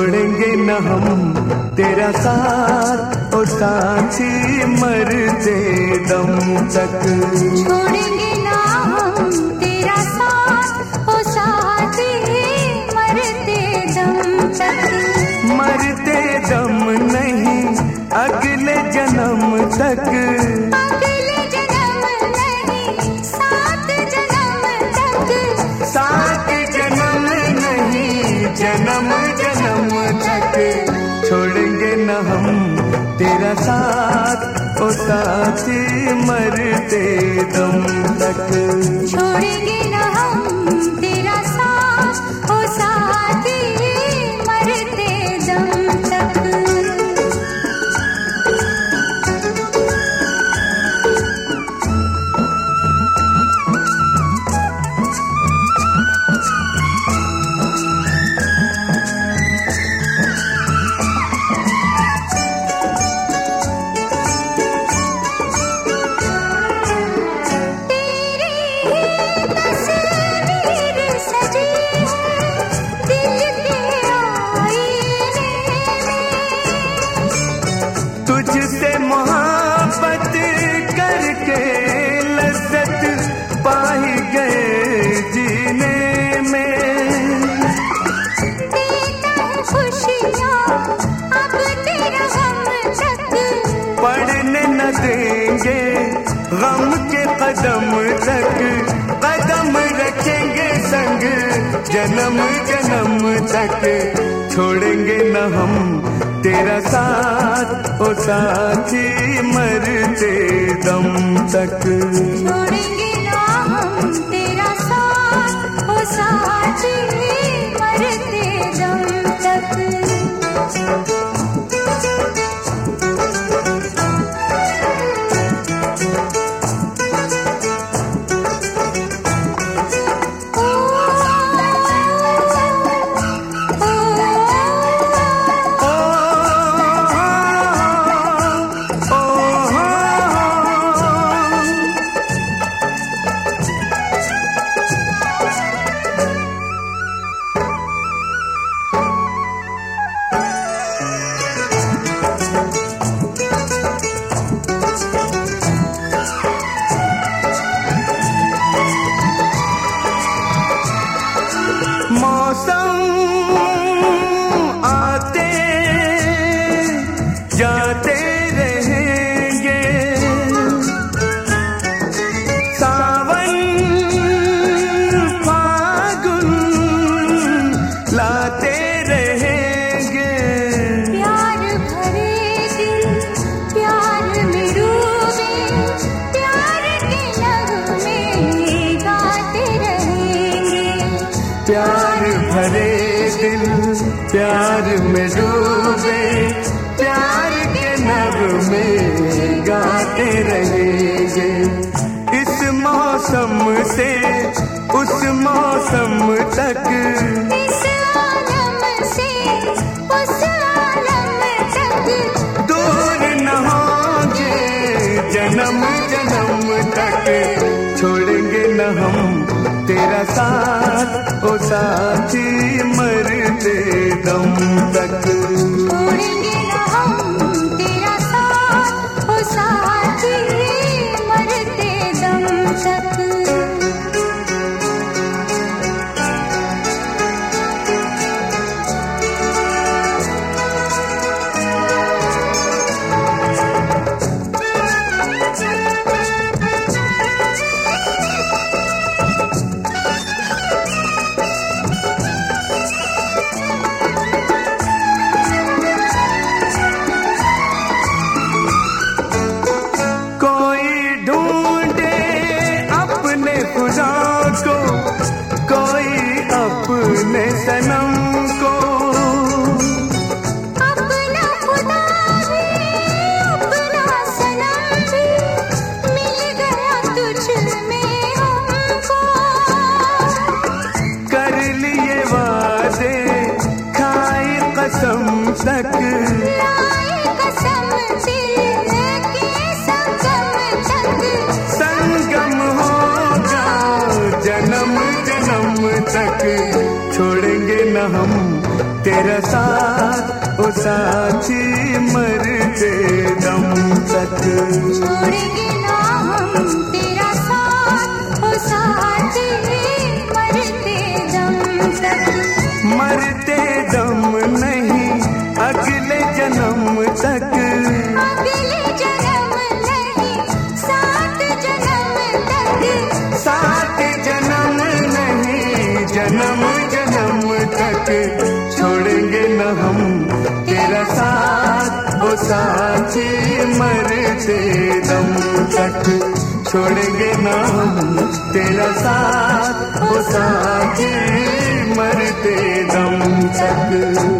छोड़ेंगे न हम तेरा साथ ओ साथी मरते दम तक। छोड़ेंगे ना हम तेरा साथ ओ साथी मरते दम तक। मरते दम नहीं अगले जन्म तक। अगले जन्म नहीं सात जन्म तक। सात जन्म नहीं जन्म जन्म तक। छोड़ेंगे न हम तेरा साथ ओ साथी मरते दम तक। छोड़ेंगे ना हम तेरा साथ ओ साथी मरते दम तक। तुझसे मोहब्बत करके लज्जत पाई गए जीने में। देता है खुशियाँ अब तेरा गम तक। पढ़ने न देंगे गम के कदम तक। कदम रखेंगे संग जन्म जन्म तक। छोड़ेंगे न हम तेरा साथ ओ साथी मरते दम तक। छोड़ेंगे ना हम तेरा साथ ओ साथी मरते दम तक। मौसम आते जाते रहेंगे। सावन फागुन लाते रहेंगे। प्यार भरे दिल प्यार में डूबे प्यार के नगमे गाते रहेंगे। प्यार भरे दिल प्यार में डूबे प्यार के नगमे गाते रहेंगे। इस मौसम से उस मौसम तक। इस आलम से उस आलम तक। दूर न होंगे जन्म जन्म तक। छोड़ेंगे न हम तेरा साथ ओ साथी मरते दम तक। छोड़ेंगे ना हम तेरा साथ ओ साथी मरते दम तक। अपने सनम को। अपना खुदा भी अपना सनम भी मिल गया तुझ में हमको। कर लिए वादे खाए कसम तक। लाए कसम दिल के संगम तक। संगम होगा जन्म जन्म तक। छोड़ेंगे न हम तेरा साथ साथ ओ साथी मरते दम तक। छोड़ेंगे ना हम तेरा साथ ओ साथी मरते दम तक। मरते दम नहीं अगले जन्म तक। अगले जन्म नहीं सात जन्म तक। सात जन्म नहीं जन्म जन्म तक। छोड़ेंगे न हम तेरा साथ ओ साथी मरते दम तक। छोड़ेंगे न हम तेरा साथ ओ साथी मरते दम तक।